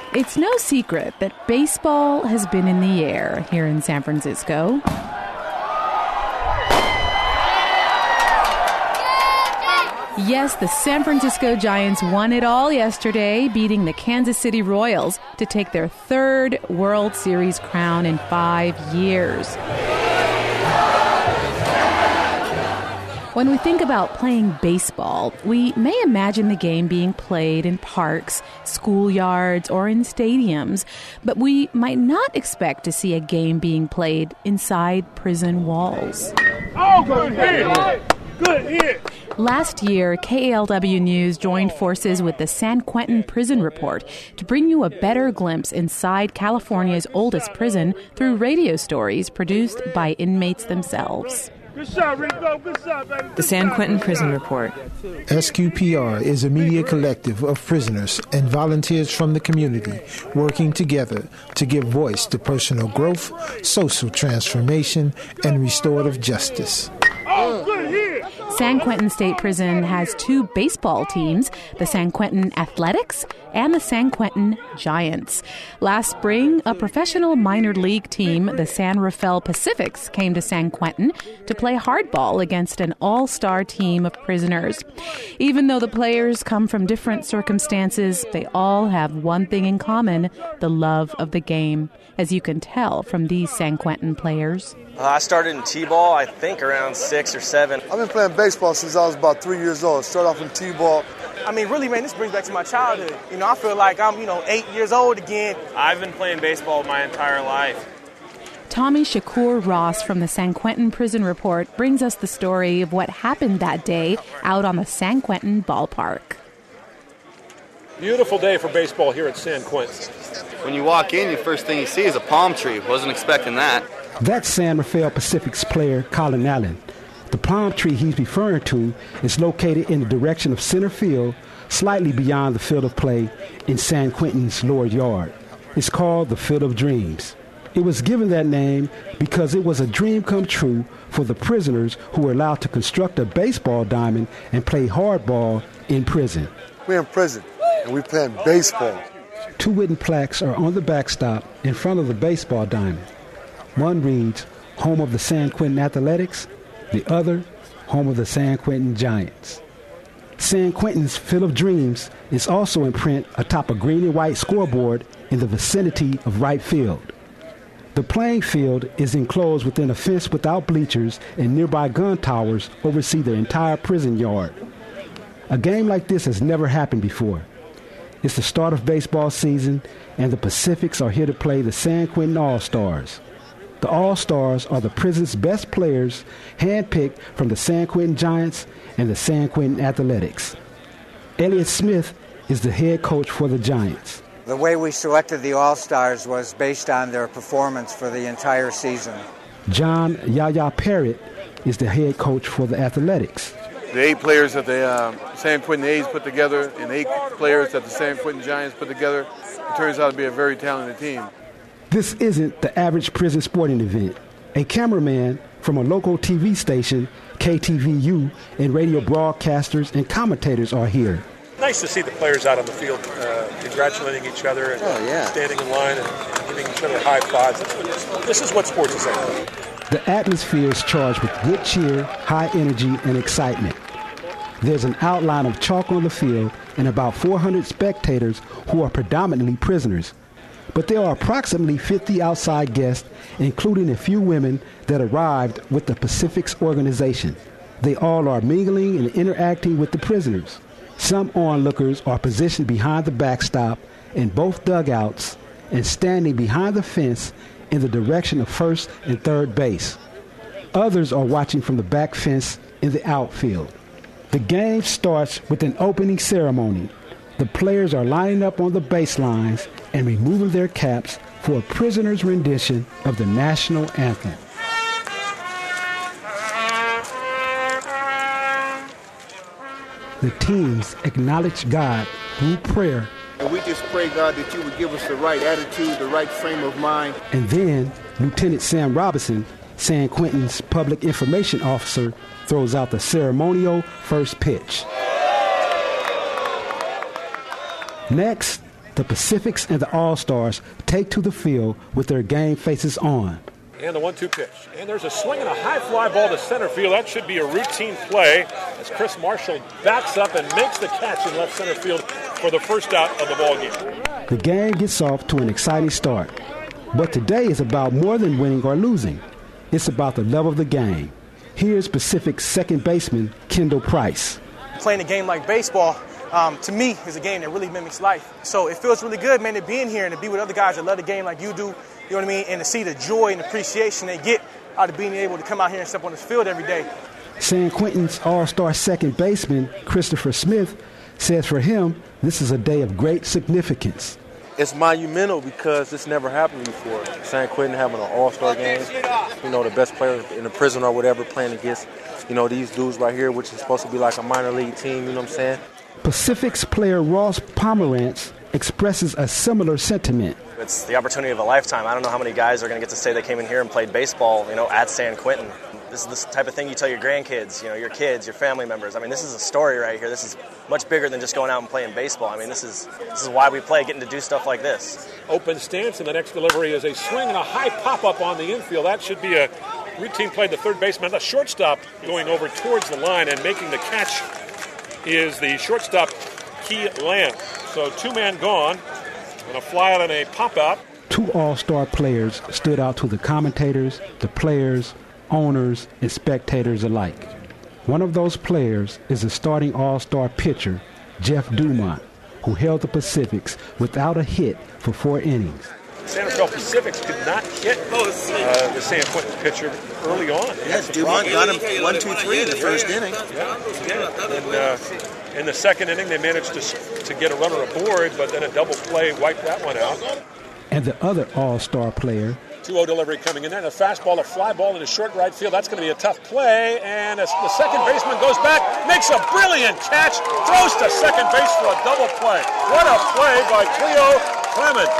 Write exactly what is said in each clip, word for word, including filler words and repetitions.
It's no secret that baseball has been in the air here in San Francisco. Yes, the San Francisco Giants won it all yesterday, beating the Kansas City Royals to take their third World Series crown in five years. When we think about playing baseball, we may imagine the game being played in parks, schoolyards, or in stadiums, but we might not expect to see a game being played inside prison walls. Oh, good hit! Good hit! Last year, K A L W News joined forces with the San Quentin Prison Report to bring you a better glimpse inside California's oldest prison through radio stories produced by inmates themselves. Good shot, Rico. Good shot, baby. The San Quentin Prison Report. S Q P R is a media collective of prisoners and volunteers from the community working together to give voice to personal growth, social transformation, and restorative justice. Oh, good hit! San Quentin State Prison has two baseball teams, the San Quentin Athletics and the San Quentin Giants. Last spring, a professional minor league team, the San Rafael Pacifics, came to San Quentin to play hardball against an all-star team of prisoners. Even though the players come from different circumstances, they all have one thing in common, the love of the game, as you can tell from these San Quentin players. Uh, I started in T-ball, I think, around six or seven. I've been playing baseball since I was about three years old. Started off in T-ball. I mean, really, man, this brings back to my childhood. You know, I feel like I'm, you know, eight years old again. I've been playing baseball my entire life. Tommy Shakur Ross from the San Quentin Prison Report brings us the story of what happened that day out on the San Quentin ballpark. Beautiful day for baseball here at San Quentin. When you walk in, the first thing you see is a palm tree. Wasn't expecting that. That's San Rafael Pacific's player, Colin Allen. The palm tree he's referring to is located in the direction of center field, slightly beyond the field of play in San Quentin's lower yard. It's called the Field of Dreams. It was given that name because it was a dream come true for the prisoners who were allowed to construct a baseball diamond and play hardball in prison. We're in prison, and we're playing baseball. Two wooden plaques are on the backstop in front of the baseball diamond. One reads, Home of the San Quentin Athletics. The other, Home of the San Quentin Giants. San Quentin's Field of Dreams is also in print atop a green and white scoreboard in the vicinity of right field. The playing field is enclosed within a fence without bleachers, and nearby gun towers oversee the entire prison yard. A game like this has never happened before. It's the start of baseball season, and the Pacifics are here to play the San Quentin All-Stars. The All-Stars are the prison's best players, handpicked from the San Quentin Giants and the San Quentin Athletics. Elliott Smith is the head coach for the Giants. The way we selected the All-Stars was based on their performance for the entire season. John Yaya Parrott is the head coach for the Athletics. The eight players that the uh, San Quentin A's put together and eight players that the San Quentin Giants put together, it turns out to be a very talented team. This isn't the average prison sporting event. A cameraman from a local T V station, K T V U, and radio broadcasters and commentators are here. Nice to see the players out on the field uh, congratulating each other and oh, yeah. standing in line and giving each other high fives. This is what sports is like. The atmosphere is charged with good cheer, high energy, and excitement. There's an outline of chalk on the field and about four hundred spectators who are predominantly prisoners. But there are approximately fifty outside guests, including a few women that arrived with the Pacifics organization. They all are mingling and interacting with the prisoners. Some onlookers are positioned behind the backstop in both dugouts and standing behind the fence in the direction of first and third base. Others are watching from the back fence in the outfield. The game starts with an opening ceremony. The players are lining up on the baselines and removing their caps for a prisoner's rendition of the national anthem. The teams acknowledge God through prayer. And we just pray, God, that you would give us the right attitude, the right frame of mind. And then Lieutenant Sam Robinson, San Quentin's public information officer, throws out the ceremonial first pitch. Next, The Pacifics and the All-Stars take to the field with their game faces on. And the one two pitch. And there's a swing and a high fly ball to center field. That should be a routine play as Chris Marshall backs up and makes the catch in left center field for the first out of the ball game. The game gets off to an exciting start. But today is about more than winning or losing. It's about the love of the game. Here's Pacific's second baseman, Kendall Price. Playing a game like baseball, um, to me, is a game that really mimics life. So it feels really good, man, to be in here and to be with other guys that love the game like you do. You know what I mean? And to see the joy and appreciation they get out of being able to come out here and step on this field every day. San Quentin's all-star second baseman, Christopher Smith, says for him, this is a day of great significance. It's monumental because this never happened before. San Quentin having an all-star game, you know, the best player in the prison or whatever playing against, you know, these dudes right here, which is supposed to be like a minor league team, you know what I'm saying? Pacific's player Ross Pomerantz expresses a similar sentiment. It's the opportunity of a lifetime. I don't know how many guys are going to get to say they came in here and played baseball, you know, at San Quentin. This is the type of thing you tell your grandkids, you know, your kids, your family members. I mean, this is a story right here. This is much bigger than just going out and playing baseball. I mean, this is this is why we play, getting to do stuff like this. Open stance, and the next delivery is a swing and a high pop-up on the infield. That should be a routine play. The third baseman, the shortstop, going over towards the line and making the catch is the shortstop, Key Lamb. So two-man gone, and a fly out and a pop-out. Two all-star players stood out to the commentators, the players, owners, and spectators alike. One of those players is the starting all-star pitcher, Jeff Dumont, who held the Pacifics without a hit for four innings. San Rafael Pacifics could not hit uh, the San Quentin pitcher early on. Yes, Dumont got him one, two, three in the first inning. Yeah, yeah. And, uh, in the second inning, they managed to to get a runner aboard, but then a double play wiped that one out. And the other all-star player, two oh delivery coming in there, and a fastball, a fly ball in the short right field. That's going to be a tough play, and as the second baseman goes back, makes a brilliant catch, throws to second base for a double play. What a play by Cleo Clement.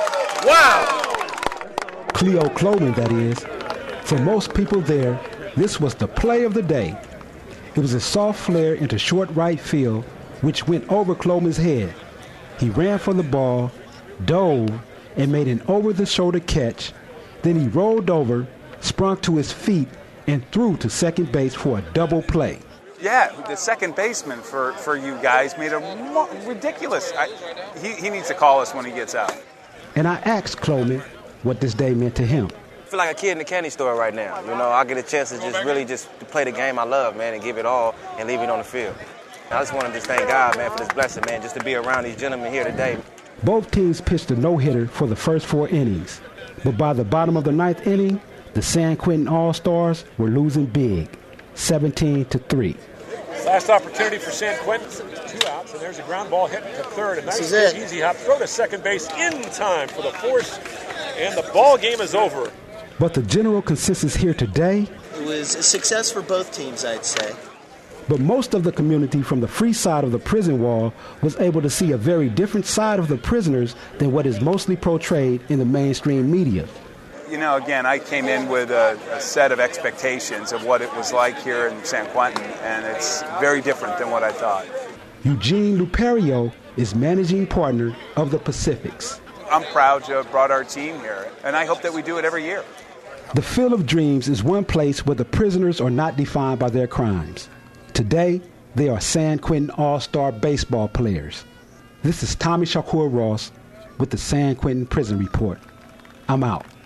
Wow! Cleo Clement, that is. For most people there, this was the play of the day. It was a soft flare into short right field, which went over Clement's head. He ran for the ball, dove, and made an over-the-shoulder catch. Then he rolled over, sprung to his feet, and threw to second base for a double play. Yeah, the second baseman for, for you guys made a mo- ridiculous. I, he, he needs to call us when he gets out. And I asked Clement what this day meant to him. I feel like a kid in the candy store right now. You know, I get a chance to just really just to play the game I love, man, and give it all and leave it on the field. I just want to just thank God, man, for this blessing, man, just to be around these gentlemen here today. Both teams pitched a no-hitter for the first four innings. But by the bottom of the ninth inning, the San Quentin All-Stars were losing big, seventeen to three. Last opportunity for San Quentin. Two outs, and there's a ground ball hit to third. A nice big easy hop throw to second base in time for the force, and the ball game is over. But the general consensus here today, it was a success for both teams, I'd say. But most of the community from the free side of the prison wall was able to see a very different side of the prisoners than what is mostly portrayed in the mainstream media. You know, again, I came in with a, a set of expectations of what it was like here in San Quentin, and it's very different than what I thought. Eugene Luperio is managing partner of the Pacifics. I'm proud to have brought our team here, and I hope that we do it every year. The Field of Dreams is one place where the prisoners are not defined by their crimes. Today, they are San Quentin All-Star baseball players. This is Tommy Shakur Ross with the San Quentin Prison Report. I'm out.